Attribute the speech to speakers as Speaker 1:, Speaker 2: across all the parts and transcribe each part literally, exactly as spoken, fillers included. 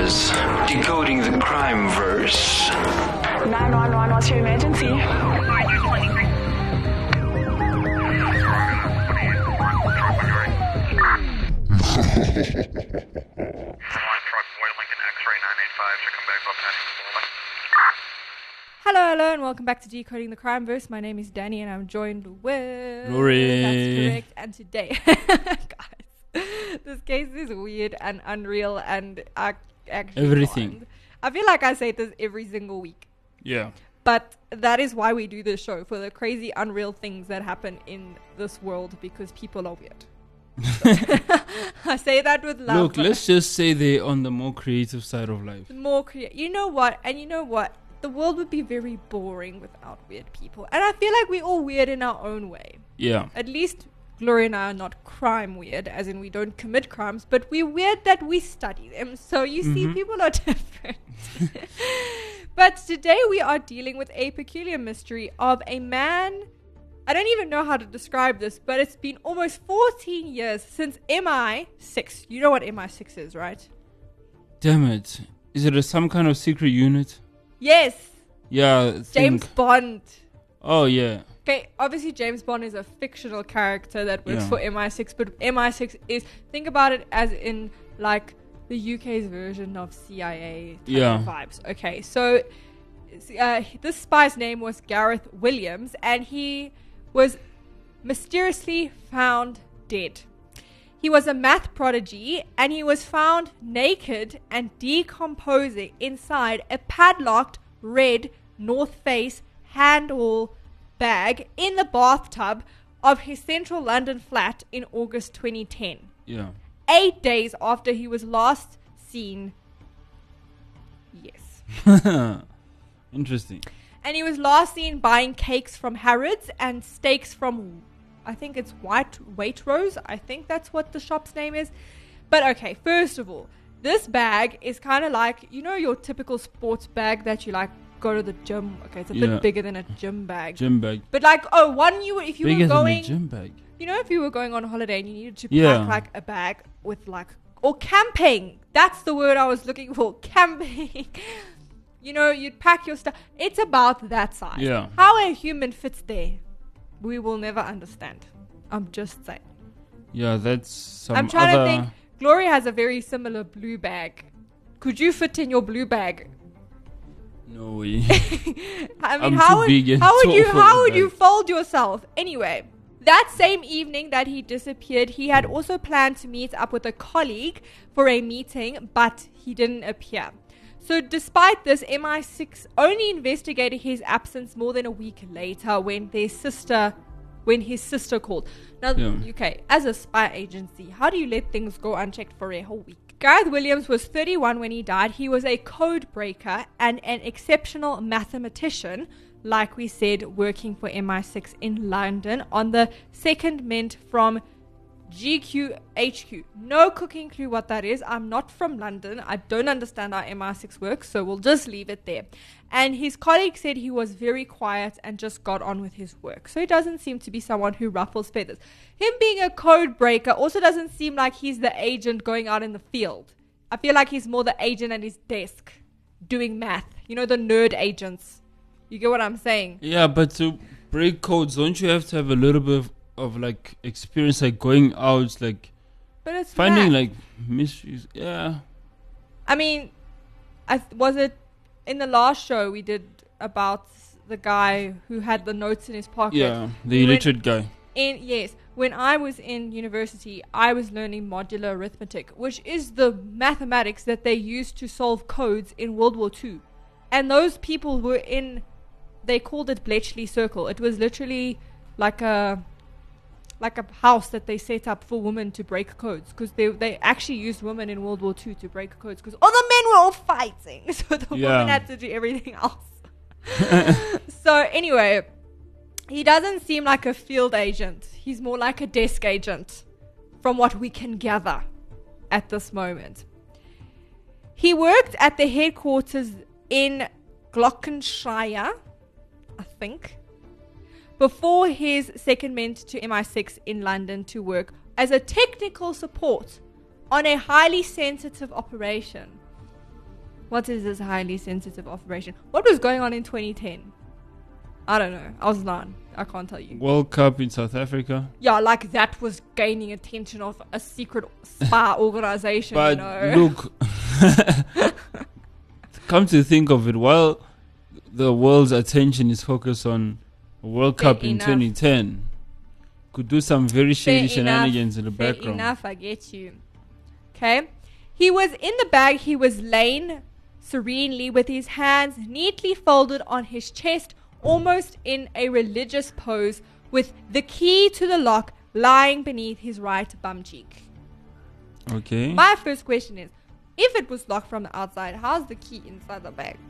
Speaker 1: is Decoding the Crime Verse.
Speaker 2: nine one one, what's your emergency?
Speaker 3: Hello, hello, and welcome back to Decoding the Crime Verse. My name is Danny, and I'm joined with
Speaker 4: Lori.
Speaker 3: That's correct. And today, guys, this case is weird and unreal, and I actually
Speaker 4: Everything.
Speaker 3: can't. I feel like I say this every single week,
Speaker 4: Yeah.
Speaker 3: but that is why we do this show, for the crazy, unreal things that happen in this world, because people are weird. I say that with love.
Speaker 4: Look, let's just say they're on the more creative side of life.
Speaker 3: More creative. You know what? And you know what? The world would be very boring without weird people. And I feel like we're all weird in our own way.
Speaker 4: Yeah.
Speaker 3: At least Gloria and I are not crime weird, as in we don't commit crimes, but we're weird that we study them. So you see,
Speaker 4: Mhm.
Speaker 3: people are different. But today we are dealing with a peculiar mystery of a man. I don't even know how to describe this, but it's been almost fourteen years since M I six. You know what M I six is, right?
Speaker 4: Damn it. Is it a, some kind of secret unit?
Speaker 3: Yes,
Speaker 4: Yeah. I think-
Speaker 3: James Bond.
Speaker 4: Oh, yeah.
Speaker 3: Okay, obviously James Bond is a fictional character that works
Speaker 4: Yeah.
Speaker 3: for M I six, but M I six is, think about it as in like the U K's version of C I A type
Speaker 4: Yeah.
Speaker 3: of vibes. Okay, so uh, this spy's name was Gareth Williams, and he was mysteriously found dead. He was a math prodigy, and he was found naked and decomposing inside a padlocked red North Face handle bag in the bathtub of his central London flat in August twenty ten.
Speaker 4: Yeah.
Speaker 3: Eight days after he was last seen. Yes.
Speaker 4: Interesting.
Speaker 3: And he was last seen buying cakes from Harrods and steaks from, I think it's White Waitrose. I think that's what the shop's name is. But okay, first of all, this bag is kind of like, you know, your typical sports bag that you like go to the gym. Okay, it's a
Speaker 4: Yeah.
Speaker 3: bit bigger than a gym bag.
Speaker 4: Gym bag.
Speaker 3: But like, oh, one you if you
Speaker 4: Bigger
Speaker 3: were
Speaker 4: than a
Speaker 3: going,
Speaker 4: gym bag.
Speaker 3: you know, if you were going on holiday and you needed to
Speaker 4: Yeah.
Speaker 3: pack like a bag with like, or camping. That's the word I was looking for. Camping. You know, you'd pack your stuff. It's about that size.
Speaker 4: Yeah.
Speaker 3: How a human fits there, we will never understand. I'm just saying.
Speaker 4: Yeah, that's some
Speaker 3: I'm trying
Speaker 4: other...
Speaker 3: to think. Gloria has a very similar blue bag. Could you fit in your blue bag?
Speaker 4: No way.
Speaker 3: I mean,
Speaker 4: I'm
Speaker 3: how
Speaker 4: too
Speaker 3: would,
Speaker 4: big and
Speaker 3: how would
Speaker 4: tall
Speaker 3: you
Speaker 4: for
Speaker 3: how
Speaker 4: the
Speaker 3: would you
Speaker 4: bag.
Speaker 3: fold yourself? Anyway, that same evening that he disappeared, he had also planned to meet up with a colleague for a meeting, but he didn't appear. So despite this, M I six only investigated his absence more than a week later when their sister when his sister called. Now,
Speaker 4: Yeah.
Speaker 3: okay, as a spy agency, how do you let things go unchecked for a whole week? Gareth Williams was thirty-one when he died. He was a code breaker and an exceptional mathematician, like we said, working for M I six in London on the second mint from G Q H Q. No cooking clue what that is. I'm not from London. I don't understand how M I six works, so we'll just leave it there. And his colleague said he was very quiet and just got on with his work. So he doesn't seem to be someone who ruffles feathers. Him being a code breaker also doesn't seem like he's the agent going out in the field. I feel like he's more the agent at his desk doing math. You know, the nerd agents. You get what I'm saying?
Speaker 4: Yeah, but to break codes, don't you have to have a little bit of, of like experience, like going out, like
Speaker 3: But it's
Speaker 4: finding
Speaker 3: math.
Speaker 4: like mysteries? Yeah.
Speaker 3: I mean, I th- was it in the last show we did about the guy who had the notes in his pocket?
Speaker 4: Yeah, the
Speaker 3: We went-
Speaker 4: illiterate guy.
Speaker 3: In yes, when I was in university, I was learning modular arithmetic, which is the mathematics that they used to solve codes in World War Two. And those people were in, they called it Bletchley Circle. It was literally like a like a house that they set up for women to break codes, because they they actually used women in World War Two to break codes, because all the men were all fighting, so the
Speaker 4: Yeah.
Speaker 3: women had to do everything else. So anyway, he doesn't seem like a field agent. He's more like a desk agent, from what we can gather at this moment. He worked at the headquarters in Gloucestershire, I think, before his secondment to M I six in London to work as a technical support on a highly sensitive operation. What is this highly sensitive operation? What was going on in twenty ten? I don't know. I was nine. I can't tell you.
Speaker 4: World Cup in South Africa.
Speaker 3: Yeah, like that was gaining attention of a secret spy organization,
Speaker 4: But
Speaker 3: you know.
Speaker 4: look, come to think of it, while the world's attention is focused on World
Speaker 3: Fair
Speaker 4: Cup in
Speaker 3: enough.
Speaker 4: twenty ten, could do some very shady
Speaker 3: Fair enough,
Speaker 4: shenanigans in the
Speaker 3: fair
Speaker 4: background.
Speaker 3: enough, I get you. Okay. He was in the bag. He was laying serenely with his hands neatly folded on his chest, almost in a religious pose, with the key to the lock lying beneath his right bum cheek.
Speaker 4: Okay.
Speaker 3: My first question is, if it was locked from the outside, how's the key inside the bag?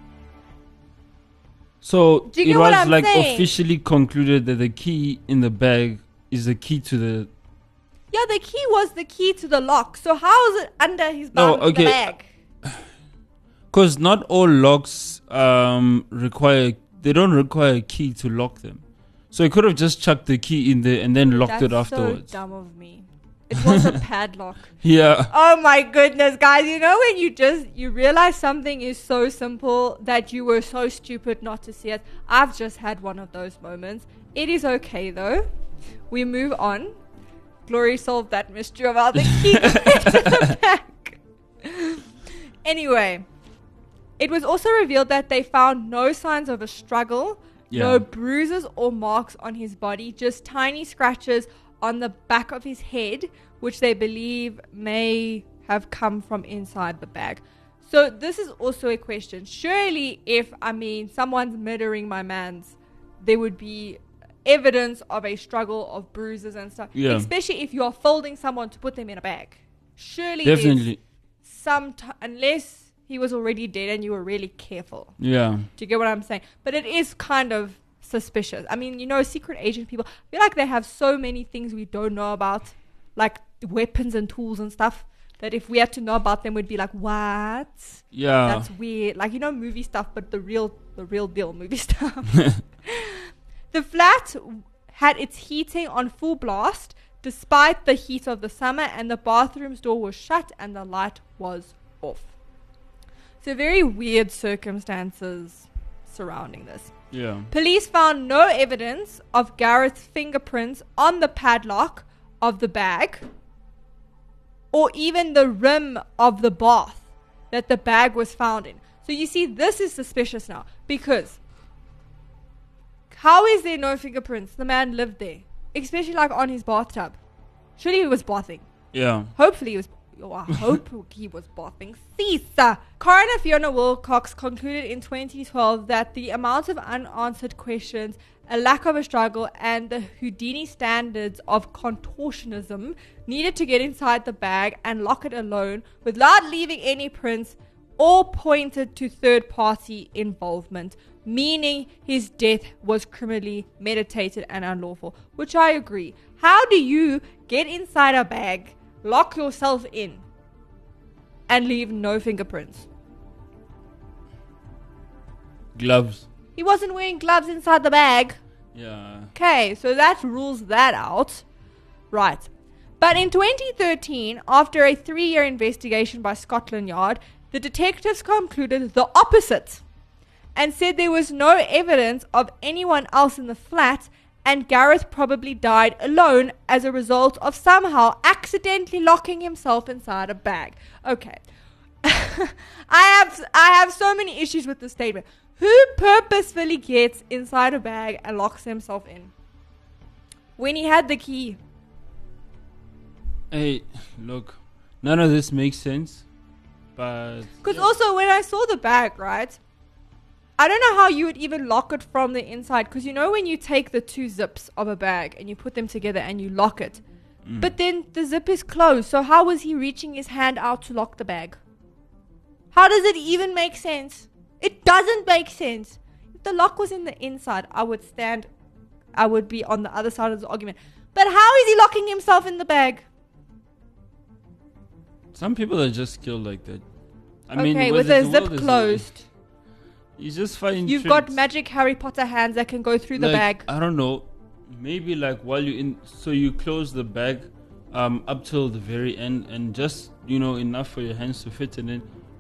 Speaker 4: So
Speaker 3: Do you
Speaker 4: it
Speaker 3: get what
Speaker 4: was
Speaker 3: I'm
Speaker 4: like
Speaker 3: saying?
Speaker 4: officially concluded that the key in the bag is the key to the.
Speaker 3: Yeah, the key was the key to the lock. So how is it under his
Speaker 4: No,
Speaker 3: bum in
Speaker 4: okay.
Speaker 3: the bag?
Speaker 4: Because not all locks um, require. They don't require a key to lock them. So he could have just chucked the key in there and then locked
Speaker 3: That's
Speaker 4: it afterwards.
Speaker 3: so dumb of me. It was a padlock.
Speaker 4: Yeah.
Speaker 3: Oh my goodness, guys. You know when you just, you realize something is so simple that you were so stupid not to see it? I've just had one of those moments. It is okay though. We move on. Glory solved that mystery about the key to the bag. Anyway, it was also revealed that they found no signs of a struggle,
Speaker 4: Yeah.
Speaker 3: no bruises or marks on his body, just tiny scratches on the back of his head, which they believe may have come from inside the bag. So this is also a question. Surely if, I mean, someone's murdering my mans, there would be evidence of a struggle, of bruises and stuff.
Speaker 4: Yeah.
Speaker 3: Especially if you are folding someone to put them in a bag. Surely there's
Speaker 4: Definitely.
Speaker 3: some t- unless he was already dead and you were really careful.
Speaker 4: Yeah.
Speaker 3: Do you get what I'm saying? But it is kind of suspicious. I mean, you know, secret agent people, I feel like they have so many things we don't know about, like weapons and tools and stuff, that if we had to know about them, we'd be like, what?
Speaker 4: Yeah.
Speaker 3: That's weird. Like, you know, movie stuff, but the real, the real deal movie stuff. The flat had its heating on full blast despite the heat of the summer, and the bathroom's door was shut and the light was off. So very weird circumstances surrounding this.
Speaker 4: Yeah.
Speaker 3: Police found no evidence of Gareth's fingerprints on the padlock of the bag or even the rim of the bath that the bag was found in. So you see, this is suspicious now, because how is there no fingerprints? The man lived there, especially like on his bathtub. Surely he was bathing.
Speaker 4: Yeah.
Speaker 3: Hopefully he was. Oh, I hope he was bathing. Caesar. Coroner Fiona Wilcox concluded in twenty twelve that the amount of unanswered questions, a lack of a struggle, and the Houdini standards of contortionism needed to get inside the bag and lock it alone without leaving any prints all pointed to third-party involvement, meaning his death was criminally meditated and unlawful, which I agree. How do you get inside a bag, lock yourself in, and leave no fingerprints?
Speaker 4: Gloves.
Speaker 3: He wasn't wearing gloves inside the bag.
Speaker 4: Yeah.
Speaker 3: Okay, so that rules that out. Right. But in twenty thirteen, after a three-year investigation by Scotland Yard, the detectives concluded the opposite and said there was no evidence of anyone else in the flat, and Gareth probably died alone as a result of somehow accidentally locking himself inside a bag. Okay. I have I have so many issues with this statement. Who purposefully gets inside a bag and locks himself in when he had the key?
Speaker 4: Hey, look, none of this makes sense, but
Speaker 3: Because also when I saw the bag, right, I don't know how you would even lock it from the inside. Because you know when you take the two zips of a bag and you put them together and you lock it,
Speaker 4: Mm.
Speaker 3: but then the zip is closed. So how was he reaching his hand out to lock the bag? How does it even make sense? It doesn't make sense. If the lock was in the inside, I would stand, I would be on the other side of the argument. But how is he locking himself in the bag?
Speaker 4: some people are just skilled like that. I
Speaker 3: okay,
Speaker 4: mean,
Speaker 3: with
Speaker 4: the
Speaker 3: a zip
Speaker 4: world is-
Speaker 3: closed.
Speaker 4: You just find
Speaker 3: You've got
Speaker 4: tricks.
Speaker 3: magic Harry Potter hands that can go through the
Speaker 4: Like,
Speaker 3: bag.
Speaker 4: I don't know. Maybe like while you in, so you close the bag um up till the very end, and just you know enough for your hands to fit in it.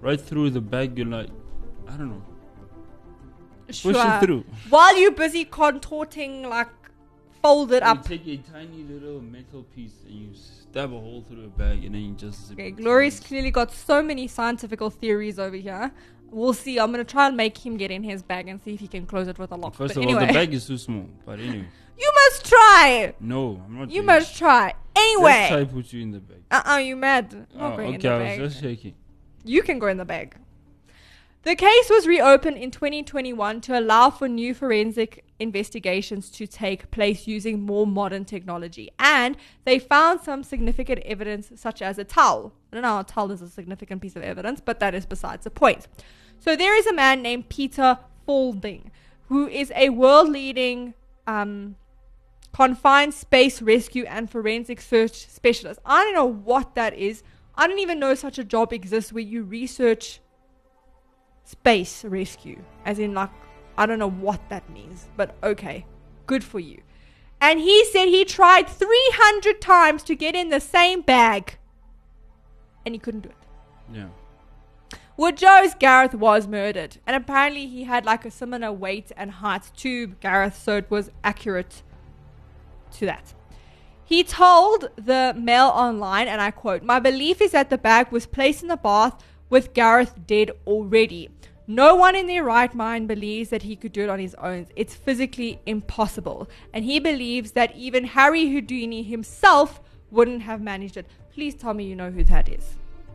Speaker 4: right through the bag. You're like, I don't know.
Speaker 3: Sure.
Speaker 4: Push it through.
Speaker 3: While you're busy contorting, like, fold it
Speaker 4: You
Speaker 3: up.
Speaker 4: take a tiny little metal piece and you stab a hole through a bag and then you just zip
Speaker 3: Okay,
Speaker 4: it.
Speaker 3: Glory's clearly got so many scientific theories over here. We'll see. I'm going to try and make him get in his bag and see if he can close it with a lock.
Speaker 4: First
Speaker 3: But
Speaker 4: of
Speaker 3: anyway,
Speaker 4: all, the bag is too small. But anyway.
Speaker 3: you must try.
Speaker 4: No, I'm not
Speaker 3: You
Speaker 4: doing
Speaker 3: must
Speaker 4: it.
Speaker 3: try.
Speaker 4: Let's try
Speaker 3: Anyway.
Speaker 4: put you in the bag.
Speaker 3: Uh-uh, you mad. I'm not
Speaker 4: Oh,
Speaker 3: going in
Speaker 4: okay,
Speaker 3: the
Speaker 4: I
Speaker 3: bag.
Speaker 4: was just shaking.
Speaker 3: You can go in the bag. The case was reopened in twenty twenty-one to allow for new forensic investigations to take place using more modern technology. And they found some significant evidence, such as a towel. I don't know how a towel is a significant piece of evidence, but that is besides the point. So there is a man named Peter Faulding, who is a world-leading um, confined space rescue and forensic search specialist. I don't know what that is. I don't even know such a job exists where you research space rescue, as in, like, I don't know what that means, but okay, good for you. And he said he tried three hundred times to get in the same bag and he couldn't do it.
Speaker 4: Yeah.
Speaker 3: Wood Joe's Gareth was murdered, and apparently he had like a similar weight and height to Gareth, so it was accurate to that. He told the Mail Online, and I quote, "My belief is that the bag was placed in the bath with Gareth dead already. No one in their right mind believes that he could do it on his own. It's physically impossible. And he believes that even Harry Houdini himself wouldn't have managed it." Please tell me you know who that is.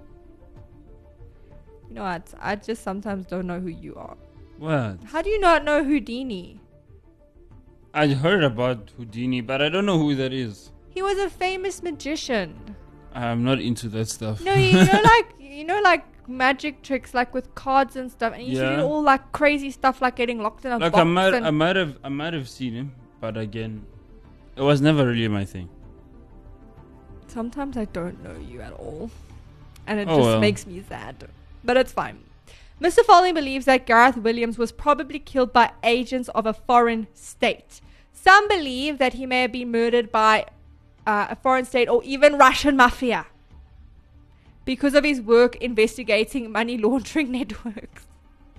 Speaker 3: You know what? I just sometimes don't know who you are.
Speaker 4: What?
Speaker 3: How do you not know Houdini?
Speaker 4: I heard about Houdini, but I don't know who that is.
Speaker 3: He was a famous magician.
Speaker 4: I'm not into that stuff.
Speaker 3: No, you know, like you know, like magic tricks, like with cards and stuff, and he used to
Speaker 4: Yeah.
Speaker 3: do all like crazy stuff, like getting locked in a
Speaker 4: like
Speaker 3: box.
Speaker 4: I might,
Speaker 3: and
Speaker 4: I might have, I might have seen him, but again, it was never really my thing.
Speaker 3: Sometimes I don't know you at all, and it
Speaker 4: Oh,
Speaker 3: just
Speaker 4: well.
Speaker 3: makes me sad. But it's fine. Mister Foley believes that Gareth Williams was probably killed by agents of a foreign state. Some believe that he may have been murdered by uh, a foreign state or even Russian mafia because of his work investigating money laundering networks.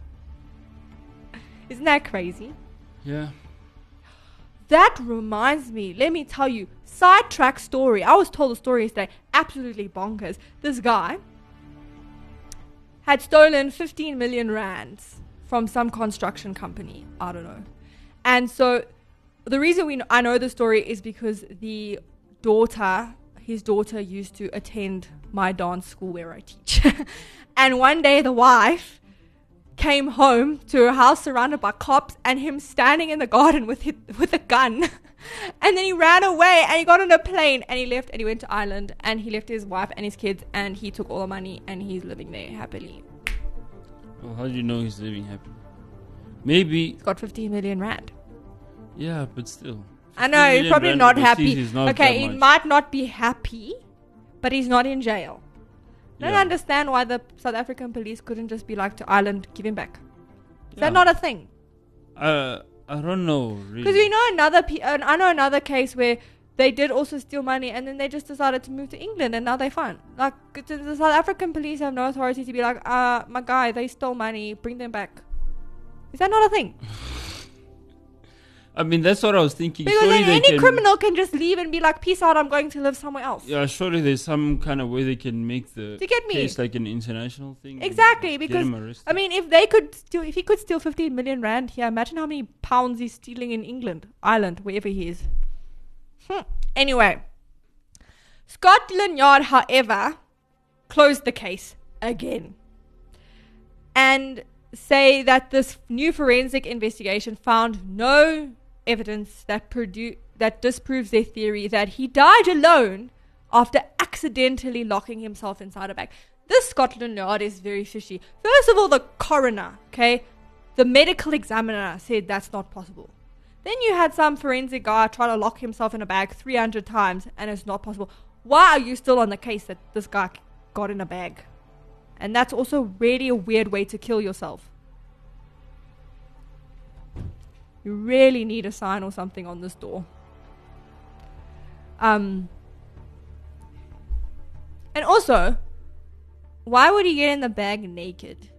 Speaker 3: Isn't that crazy?
Speaker 4: Yeah.
Speaker 3: That reminds me, let me tell you, sidetrack story. I was told a story yesterday, absolutely bonkers. This guy had stolen fifteen million rands from some construction company. I don't know. And so the reason we kn- I know the story is because the daughter, his daughter used to attend my dance school where I teach. And one day the wife came home to her house surrounded by cops and him standing in the garden with his, with a gun. And then he ran away and he got on a plane and he left and he went to Ireland and he left his wife and his kids and he took all the money and he's living there happily.
Speaker 4: Well, how do you know he's living happy? Maybe.
Speaker 3: He's got fifteen million rand.
Speaker 4: Yeah, but still.
Speaker 3: I know, he's
Speaker 4: million
Speaker 3: probably
Speaker 4: rand
Speaker 3: not
Speaker 4: overseas
Speaker 3: happy.
Speaker 4: is not
Speaker 3: Okay,
Speaker 4: that
Speaker 3: he
Speaker 4: much.
Speaker 3: might not be happy, but he's not in jail. I don't
Speaker 4: Yeah.
Speaker 3: understand why the South African police couldn't just be like to Ireland, give him back. Is
Speaker 4: Yeah.
Speaker 3: that not a thing?
Speaker 4: Uh, I don't know really.
Speaker 3: Because we know another, pe- uh, I know another case where they did also steal money and then they just decided to move to England and now they're fine. Like, it's- the South African police have no authority to be like, uh, my guy, they stole money, bring them back. Is that not a thing?
Speaker 4: I mean, that's what I was thinking.
Speaker 3: Because
Speaker 4: Surely
Speaker 3: then
Speaker 4: they
Speaker 3: any
Speaker 4: can-
Speaker 3: criminal can just leave and be like, peace out, I'm going to live somewhere else.
Speaker 4: Yeah, surely there's some kind of way they can make the
Speaker 3: Do you get me?
Speaker 4: case like an international thing. and
Speaker 3: Exactly,
Speaker 4: get
Speaker 3: because
Speaker 4: him arrested.
Speaker 3: I mean, if they could steal, if he could steal fifteen million rand here, imagine how many pounds he's stealing in England, Ireland, wherever he is. Hmm. Anyway, Scotland Yard, however, closed the case again and say that this new forensic investigation found no evidence that produ- that disproves their theory that he died alone after accidentally locking himself inside a bag. This Scotland Yard is very fishy. First of all, the coroner, okay, the medical examiner said that's not possible. Then you had some forensic guy try to lock himself in a bag three hundred times and it's not possible. Why are you still on the case that this guy got in a bag? And that's also really a weird way to kill yourself. You really need a sign or something on this door. Um, and also, why would he get in the bag naked?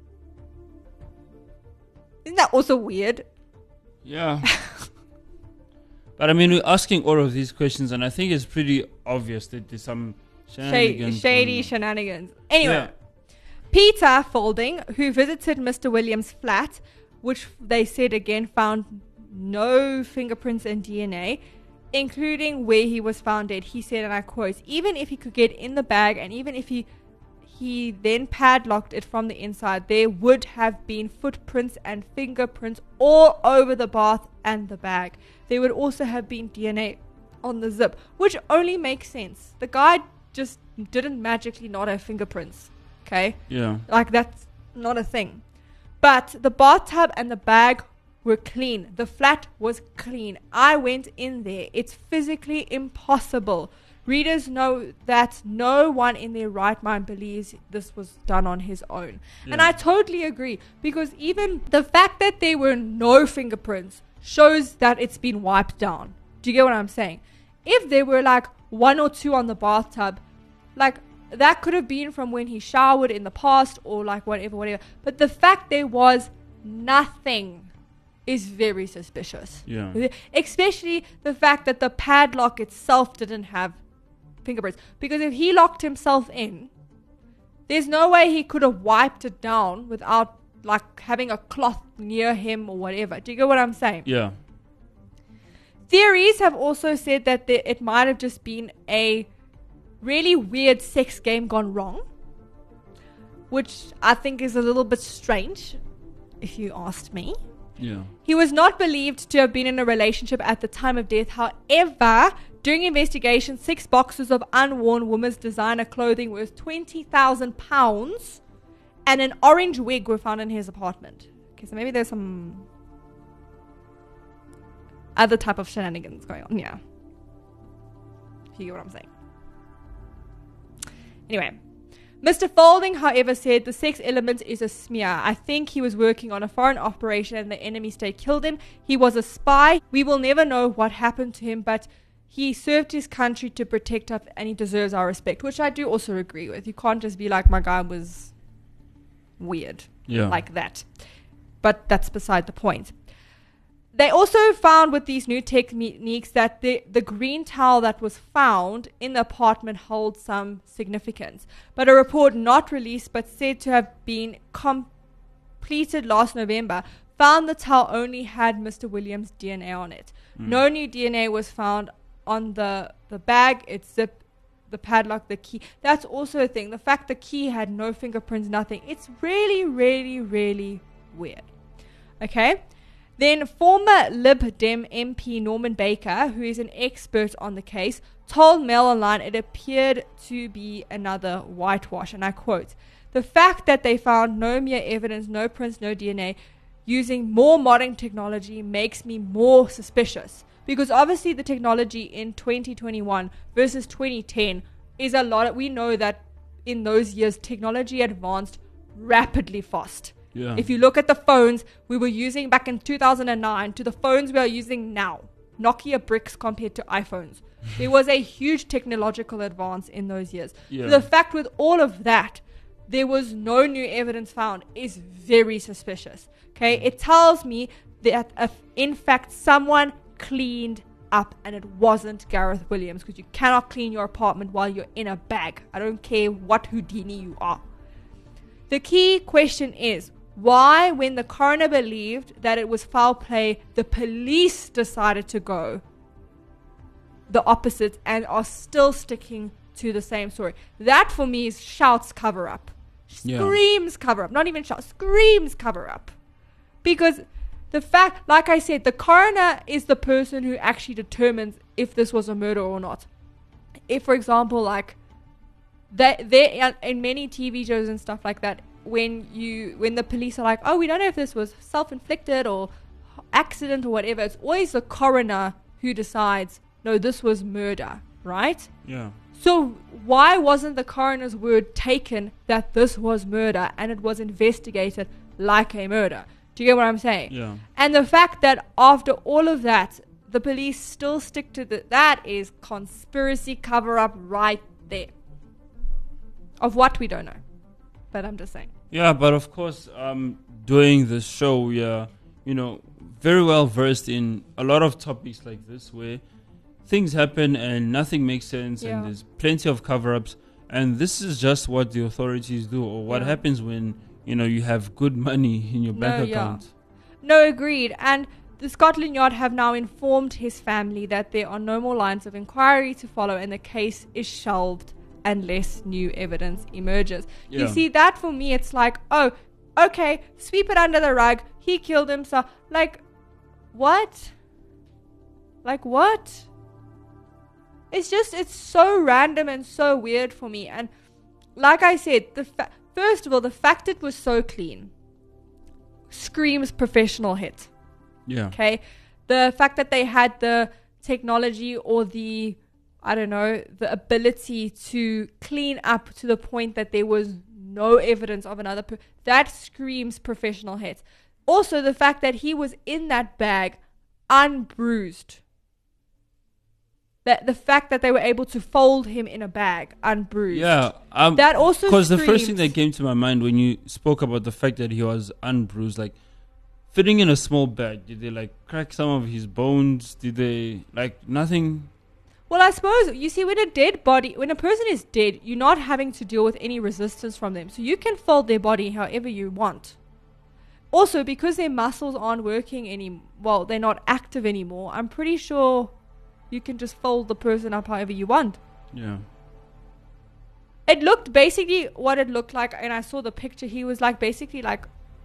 Speaker 3: Isn't that also weird?
Speaker 4: Yeah. But I mean, we're asking all of these questions, and I think it's pretty obvious that there's some shenanigans.
Speaker 3: Shady, shady
Speaker 4: going on.
Speaker 3: shenanigans. Anyway,
Speaker 4: Yeah.
Speaker 3: Peter Folding, who visited Mister Williams' flat, which they said again found no fingerprints and D N A, including where he was found dead. He said, and I quote, even if he could get in the bag and even if he he then padlocked it from the inside, there would have been footprints and fingerprints all over the bath and the bag. There would also have been D N A on the zip, which only makes sense. The guy just didn't magically not have fingerprints. Okay?
Speaker 4: Yeah.
Speaker 3: Like, that's not a thing. But the bathtub and the bag were clean. The flat was clean. I went in there. It's physically impossible. Readers know that no one in their right mind believes this was done on his own.
Speaker 4: Yeah.
Speaker 3: And I totally agree, because even the fact that there were no fingerprints shows that it's been wiped down. Do you get what I'm saying? If there were like one or two on the bathtub, like, that could have been from when he showered in the past or like whatever, whatever. But the fact there was nothing is very suspicious.
Speaker 4: Yeah.
Speaker 3: Especially the fact that the padlock itself didn't have fingerprints. Because if he locked himself in, there's no way he could have wiped it down without like having a cloth near him or whatever. Do you get what I'm saying?
Speaker 4: Yeah.
Speaker 3: Theories have also said that there, it might have just been a really weird sex game gone wrong, which I think is a little bit strange, if you asked me.
Speaker 4: Yeah.
Speaker 3: He was not believed to have been in a relationship at the time of death. However, during investigation, six boxes of unworn women's designer clothing worth twenty thousand pounds and an orange wig were found in his apartment. Okay, so maybe there's some other type of shenanigans going on. Yeah. If you get what I'm saying. Anyway, Mister Folding, however, said the sex element is a smear. I think he was working on a foreign operation and the enemy state killed him. He was a spy. We will never know what happened to him, but he served his country to protect us and he deserves our respect, which I do also agree with. You can't just be like, my guy was weird
Speaker 4: Yeah.
Speaker 3: like that. But that's beside the point. They also found with these new techniques that the, the green towel that was found in the apartment holds some significance. But a report not released but said to have been completed last November found the towel only had Mister Williams' D N A on it. Mm. No new D N A was found on the, the bag, its zip, the padlock, the key. That's also a thing. The fact the key had no fingerprints, nothing. It's really, really, really weird. Okay? Then former Lib Dem M P Norman Baker, who is an expert on the case, told Mail Online it appeared to be another whitewash. And I quote, the fact that they found no mere evidence, no prints, no D N A, using more modern technology makes me more suspicious. Because obviously the technology in twenty twenty-one versus twenty ten is a lot. Of, we know that in those years, technology advanced rapidly fast.
Speaker 4: Yeah.
Speaker 3: If you look at the phones we were using back in two thousand nine to the phones we are using now, Nokia bricks compared to iPhones, there was a huge technological advance in those years.
Speaker 4: Yeah.
Speaker 3: So the fact with all of that, there was no new evidence found is very suspicious. Okay, it tells me that if in fact someone cleaned up and it wasn't Gareth Williams, because you cannot clean your apartment while you're in a bag. I don't care what Houdini you are. The key question is, why, when the coroner believed that it was foul play, the police decided to go the opposite and are still sticking to the same story? That for me is shouts cover up.
Speaker 4: Yeah.
Speaker 3: Screams cover up. Not even shouts, screams cover up. Because the fact, like I said, the coroner is the person who actually determines if this was a murder or not. If, for example, like, that there in many T V shows and stuff like that, when you when the police are like, oh, we don't know if this was self-inflicted or accident or whatever, it's always the coroner who decides, no, this was murder, right?
Speaker 4: Yeah.
Speaker 3: So why wasn't the coroner's word taken that this was murder and it was investigated like a murder? Do you get what I'm saying?
Speaker 4: Yeah.
Speaker 3: And the fact that after all of that, the police still stick to the, that is conspiracy cover-up right there. Of what we don't know. But I'm just saying.
Speaker 4: Yeah, but of course, um, doing the show, we are, you know, very well versed in a lot of topics like this where things happen and nothing makes sense
Speaker 3: Yeah.
Speaker 4: and there's plenty of cover-ups. And this is just what the authorities do, or what
Speaker 3: Yeah.
Speaker 4: happens when, you know, you have good money in your
Speaker 3: No,
Speaker 4: bank
Speaker 3: yeah.
Speaker 4: account.
Speaker 3: No, agreed. And the Scotland Yard have now informed his family that there are no more lines of inquiry to follow and the case is shelved unless new evidence emerges. You
Speaker 4: Yeah.
Speaker 3: see, that for me, it's like, oh, okay, sweep it under the rug. He killed himself. Like, what? Like, what? It's just, it's so random and so weird for me. And like I said, the fa- first of all, the fact it was so clean screams professional hit.
Speaker 4: Yeah.
Speaker 3: Okay. The fact that they had the technology or the, I don't know, the ability to clean up to the point that there was no evidence of another per- that screams professional hit. Also, the fact that he was in that bag unbruised. That the fact that they were able to fold him in a bag unbruised.
Speaker 4: Yeah. Um,
Speaker 3: That also
Speaker 4: Because the first thing
Speaker 3: screams-
Speaker 4: that came to my mind when you spoke about the fact that he was unbruised, like, fitting in a small bag, did they, like, crack some of his bones? Did they, like, nothing?
Speaker 3: Well, I suppose, you see, when a dead body, when a person is dead, you're not having to deal with any resistance from them. So you can fold their body however you want. Also, because their muscles aren't working any, well, they're not active anymore, I'm pretty sure you can just fold the person up however you want.
Speaker 4: Yeah.
Speaker 3: It looked basically what it looked like, and I saw the picture. He was like, basically like,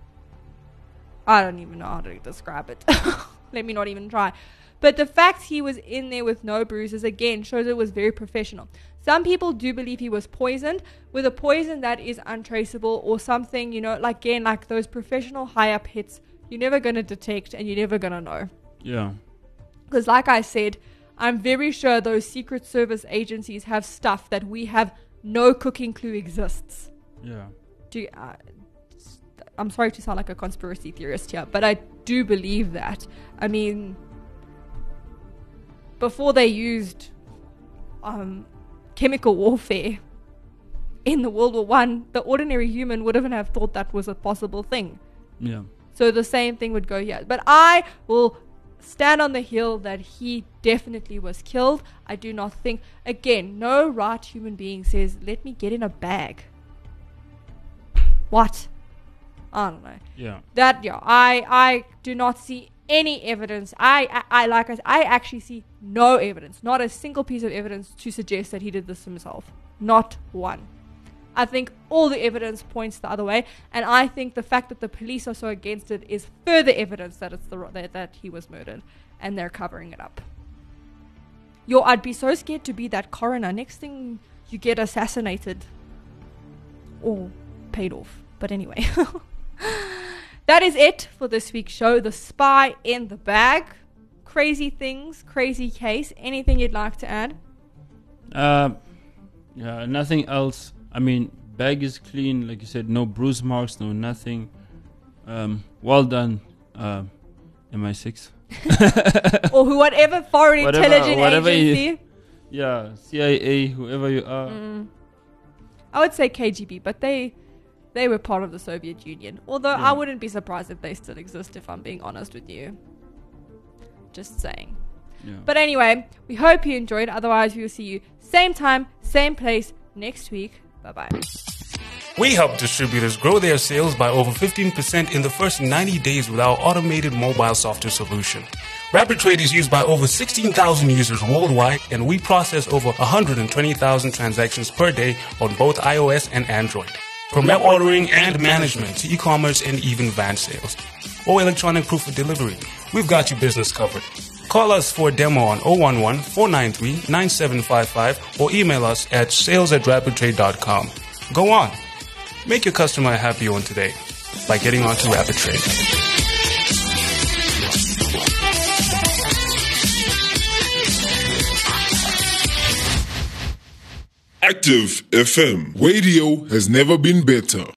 Speaker 3: I don't even know how to describe it. Let me not even try. But the fact he was in there with no bruises, again, shows it was very professional. Some people do believe he was poisoned with a poison that is untraceable or something, you know, like, again, like those professional high-up hits, you're never going to detect and you're never going to know.
Speaker 4: Yeah.
Speaker 3: Because like I said, I'm very sure those Secret Service agencies have stuff that we have no cooking clue exists.
Speaker 4: Yeah.
Speaker 3: Do you, uh, I'm sorry to sound like a conspiracy theorist here, but I do believe that. I mean, before they used um, chemical warfare in the World War One, the ordinary human wouldn't have thought that was a possible thing.
Speaker 4: Yeah.
Speaker 3: So the same thing would go here. But I will stand on the hill that he definitely was killed. I do not think, again, no right human being says, let me get in a bag. What? I don't know.
Speaker 4: Yeah.
Speaker 3: That, yeah, I, I do not see any evidence. I, I, I like I, I actually see no evidence, not a single piece of evidence to suggest that he did this himself. Not one. I think all the evidence points the other way, and I think the fact that the police are so against it is further evidence that it's the that, that he was murdered, and they're covering it up. Yo, I'd be so scared to be that coroner. Next thing you get assassinated or paid off. But anyway, that is it for this week's show. The Spy in the Bag. Crazy things, crazy case. Anything you'd like to add?
Speaker 4: Uh, yeah. Nothing else. I mean, bag is clean, like you said. No bruise marks, no nothing. Um, well done, uh, M I six.
Speaker 3: Or who, whatever foreign
Speaker 4: Whatever-
Speaker 3: intelligence
Speaker 4: whatever you-
Speaker 3: agency.
Speaker 4: Yeah, C I A, whoever you are.
Speaker 3: Mm. I would say K G B, but they they were part of the Soviet Union. Although
Speaker 4: Yeah.
Speaker 3: I wouldn't be surprised if they still exist, if I'm being honest with you. Just saying.
Speaker 4: Yeah.
Speaker 3: But anyway, we hope you enjoyed. Otherwise, we will see you same time, same place next week. Bye-bye.
Speaker 5: We help distributors grow their sales by over fifteen percent in the first ninety days with our automated mobile software solution. RapidTrade is used by over sixteen thousand users worldwide, and we process over one hundred twenty thousand transactions per day on both iOS and Android. From web ordering and management to e-commerce and even van sales or electronic proof of delivery, we've got your business covered. Call us for a demo on zero one one, four nine three, nine seven five five or email us at sales at rapidtrade dot com. Go on. Make your customer a happy one today by getting onto RapidTrade.
Speaker 6: Active F M. Radio has never been better.